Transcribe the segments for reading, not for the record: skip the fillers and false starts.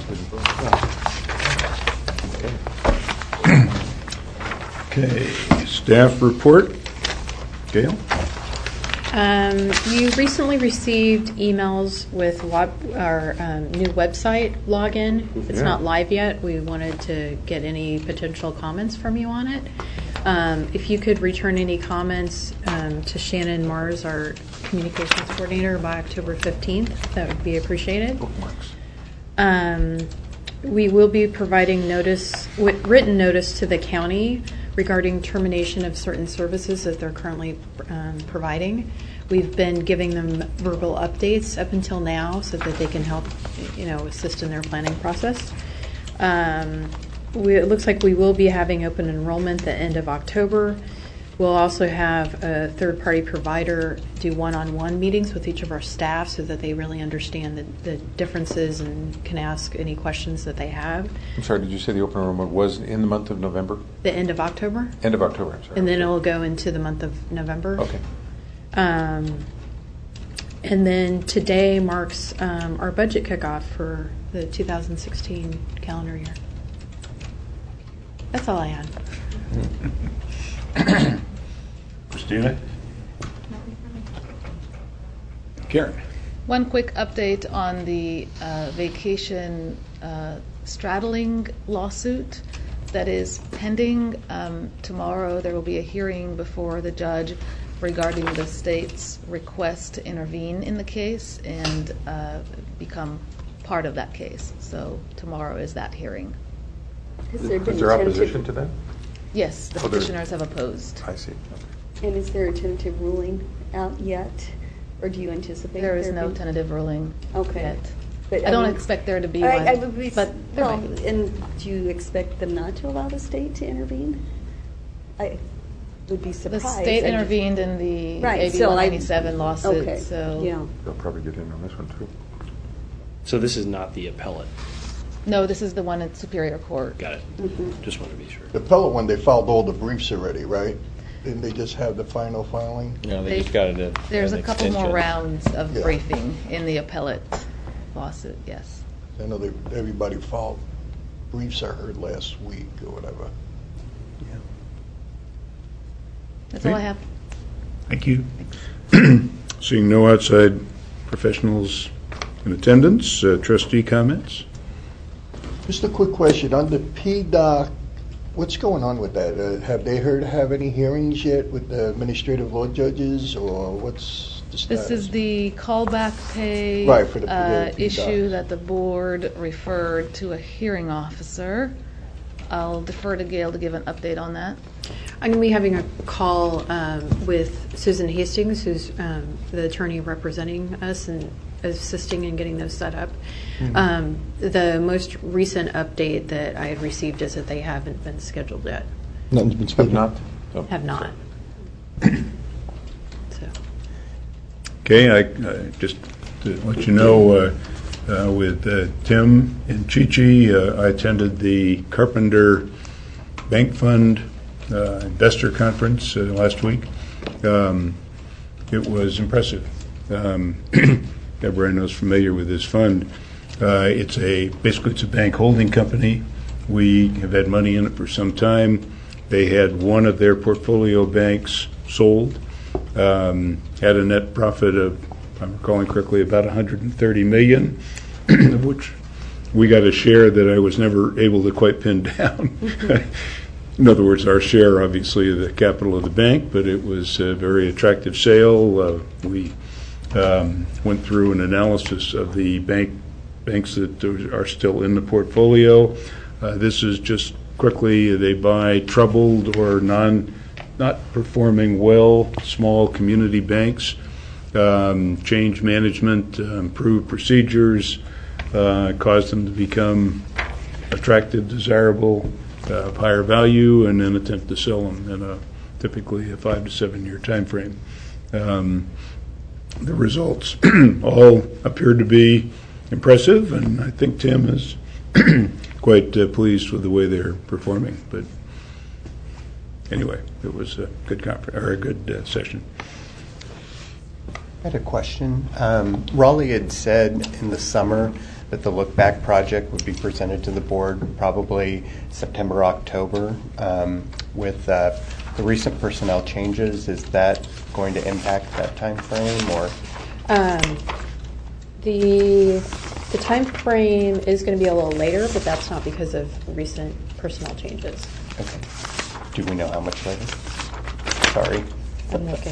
Okay, staff report. Gail? You recently received emails with our new website login. It's not live yet. We wanted to get any potential comments from you on it. If you could return any comments to Shannon Mars, our communications coordinator, by October 15th, that would be appreciated. We will be providing written notice to the county regarding termination of certain services that they're currently providing. We've been giving them verbal updates up until now so that they can help, assist in their planning process. It looks like we will be having open enrollment the end of October. We'll also have a third-party provider do one-on-one meetings with each of our staff so that they really understand the differences and can ask any questions that they have. I'm sorry, did you say the open enrollment was in the month of November? The end of October. End of October, I'm sorry. And then it'll go into the month of November. Okay. And then today marks our budget kickoff for the 2016 calendar year. That's all I had. Christina? Karen? One quick update on the vacation straddling lawsuit that is pending. Tomorrow there will be a hearing before the judge regarding the state's request to intervene in the case and become part of that case. So tomorrow is that hearing. Is there opposition to that? Yes, the petitioners have opposed. I see. And is there a tentative ruling out yet, or do you anticipate there is no tentative ruling yet? But I don't expect there to be one. But and do you expect them not to allow the state to intervene? I would be surprised. The state intervened in the AB 197 lawsuit. Okay. So yeah. They'll probably get in on this one too. So this is not the appellate? No, this is the one at Superior Court. Got it. Mm-hmm. Just want to be sure. The appellate one, they filed all the briefs already, right? Didn't they just have the final filing? No, they just got it. There's a couple more rounds of briefing in the appellate lawsuit, yes. I know everybody filed briefs, I heard last week or whatever. Yeah. That's all I have. Thank you. Seeing no outside professionals in attendance, trustee comments? Just a quick question. On the PDOC, what's going on with that? Have they have any hearings yet with the administrative law judges, or what's the status? This is the callback pay for the issue that the board referred to a hearing officer. I'll defer to Gail to give an update on that. I'm going to be having a call with Susan Hastings, who's the attorney representing us and assisting in getting those set up. Mm-hmm. The most recent update that I had received is that they haven't been scheduled yet. Nothing's been scheduled? Have not. So. Okay, I just to let you know, with Tim and Chi-Chi, I attended the Carpenter Bank Fund Investor Conference last week. It was impressive. Everyone is familiar with this fund. It's a bank holding company. We have had money in it for some time. They had one of their portfolio banks sold, had a net profit of, if I'm recalling correctly, about $130 million, of which we got a share that I was never able to quite pin down. In other words, our share, obviously, of the capital of the bank, but it was a very attractive sale. We went through an analysis of the banks that are still in the portfolio. This is just quickly, they buy troubled or not performing well small community banks, change management, improve procedures, cause them to become attractive, desirable, of higher value, and then attempt to sell them in typically a 5 to 7 year time frame. The results all appear to be impressive, and I think Tim is quite pleased with the way they're performing. But anyway, it was a good conference or a good session. I had a question. Raleigh had said in the summer that the Look Back project would be presented to the board probably September, October. With the recent personnel changes, is that going to impact that time frame, or? The time frame is going to be a little later, but that's not because of recent personnel changes. Okay. Do we know how much later? Sorry. I'm looking.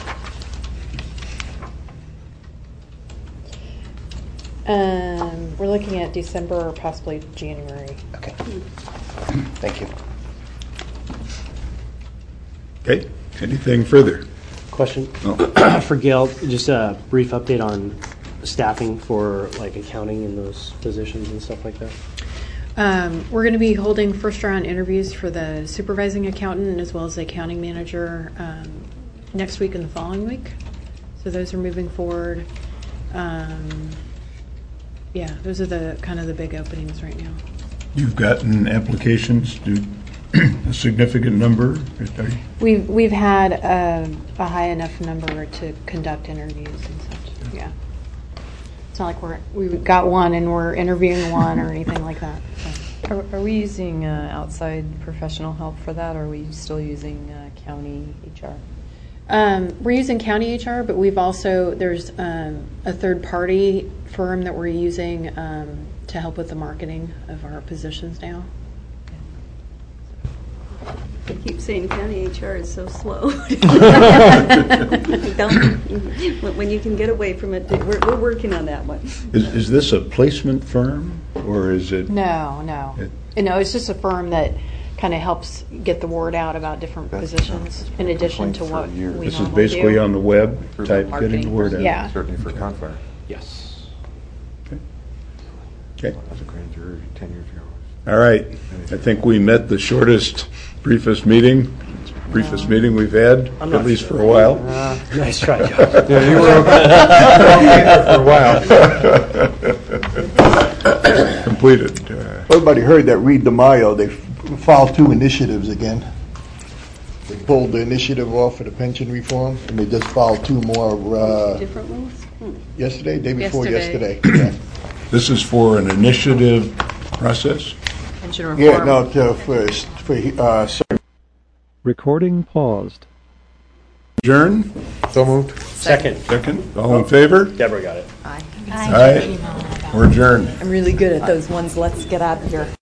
We're looking at December or possibly January. Okay. Thank you. Okay, anything further? Question No. for Gail, just a brief update on staffing for like accounting in those positions and stuff like that. We're going to be holding first round interviews for the supervising accountant as well as the accounting manager next week and the following week. So those are moving forward. Yeah, those are the kind of the big openings right now. You've gotten applications to a significant number? We've had a high enough number to conduct interviews and such. Yeah, it's not like we got one and we're interviewing one or anything like that. So. Are we using outside professional help for that, or are we still using county HR? We're using county HR, but there's a third party firm that we're using to help with the marketing of our positions now. I keep saying county HR is so slow. When you can get away from it, we're working on that one. Is this a placement firm, or is it? No. It's just a firm that kind of helps get the word out about different positions in addition to what we normally do. This is basically on the web type, getting the word out. Yeah. Certainly for Confire. Yes. Okay. As a grand jury 10 years ago. All right. I think we met the shortest, briefest meeting we've had, at least for a while. Nice try, Joe. Yeah, you were okay for a while. Completed. Everybody heard that Reed DeMaio, they filed 2 initiatives again. They pulled the initiative off of the pension reform, and they just filed 2 more Different ones? yesterday, day before yesterday. This is for an initiative process? Pension reform. Yeah, no, for Recording paused. Adjourn? So moved. Second. Second. All in favor? Deborah got it. Aye. We're adjourned. I'm really good at those ones. Let's get out of here.